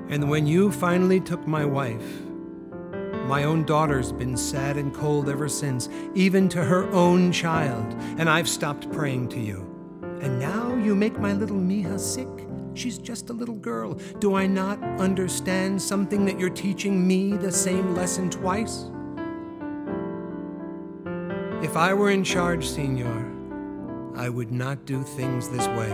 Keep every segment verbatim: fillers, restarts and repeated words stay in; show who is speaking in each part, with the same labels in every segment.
Speaker 1: And when you finally took my wife, my own daughter's been sad and cold ever since, even to her own child, and I've stopped praying to you. And now you make my little Mija sick? She's just a little girl. Do I not understand something that you're teaching me the same lesson twice? If I were in charge, Senor, I would not do things this way.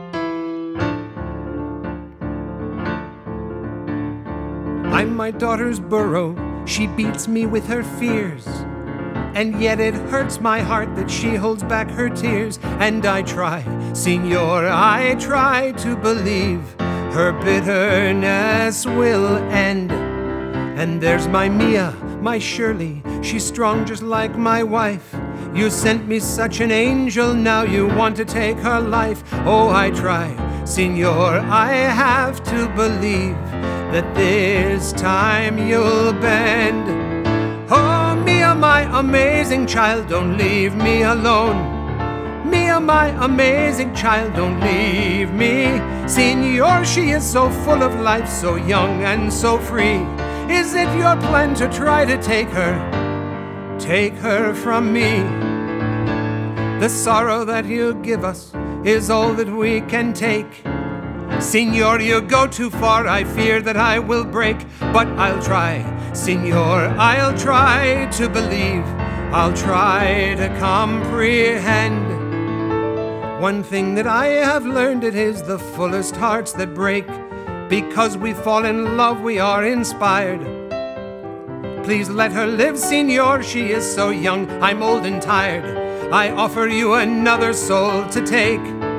Speaker 1: I'm my daughter's burro. She beats me with her fears. And yet it hurts my heart that she holds back her tears. And I try, Senor, I try to believe her bitterness will end. And there's my Mia, my Shirley, she's strong just like my wife. You sent me such an angel, now you want to take her life. Oh, I try, Senor, I have to believe that this time you'll bend. Oh, Mia, my amazing child, don't leave me alone. Mia, my amazing child, don't leave me. Senor, she is so full of life, so young and so free. Is it your plan to try to take her, take her from me? The sorrow that you give us is all that we can take. Senor, you go too far, I fear that I will break. But I'll try, Senor, I'll try to believe. I'll try to comprehend. One thing that I have learned, it is the fullest hearts that break. Because we fall in love, we are inspired. Please let her live, Senor, she is so young, I'm old and tired. I offer you another soul to take.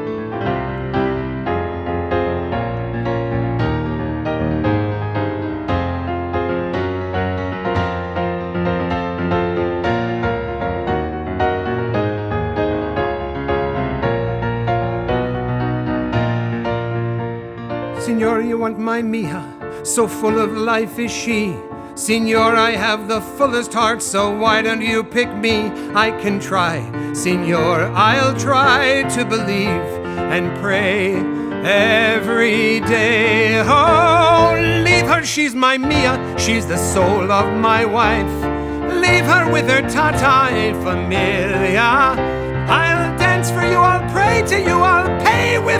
Speaker 1: Senor, you want my Mija, so full of life is she. Senor, I have the fullest heart, so why don't you pick me? I can try, Senor, I'll try to believe and pray every day. Oh, leave her, she's my Mia, she's the soul of my wife. Leave her with her tata e familia. I'll dance for you, I'll pray to you, I'll pay with